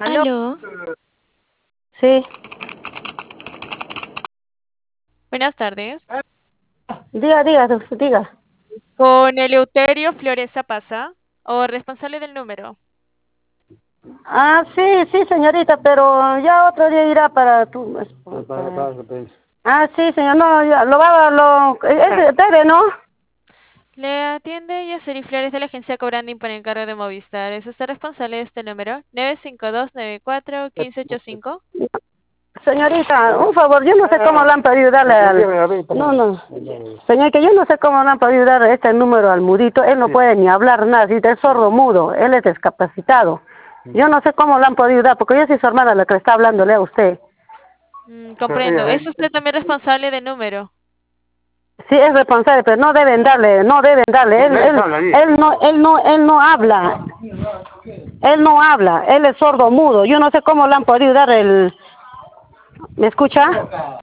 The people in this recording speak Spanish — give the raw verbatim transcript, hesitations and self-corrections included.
¿Aló? Aló, Sí, buenas tardes. diga, diga, diga. Con Eleuterio Flores Pasa, o responsable del número. Ah, sí, sí, señorita, pero ya otro día irá para tu... para- Ah, sí, señor, no, ya, lo va, lo... Es debe, ¿no? Le atiende Yaceri Flores de la agencia Cobranding por encargo de Movistar. ¿Es usted responsable de este número? nueve cinco dos nueve cuatro uno cinco ocho cinco. Señorita, un favor, yo no sé cómo le han podido darle al... No, no. Señorita, yo no sé cómo le han podido dar este número al mudito. Él no puede ni hablar nada, si es sordo mudo, él es discapacitado. Yo no sé cómo le han podido dar, porque yo soy su hermana la que está hablándole a usted. Mm, comprendo. ¿Es usted también responsable del número? Sí, es responsable, pero no deben darle, no deben darle. Él, él, él no, él no, él no habla. Él no habla. Él es sordo mudo. Yo no sé cómo le han podido dar el... ¿Me escucha?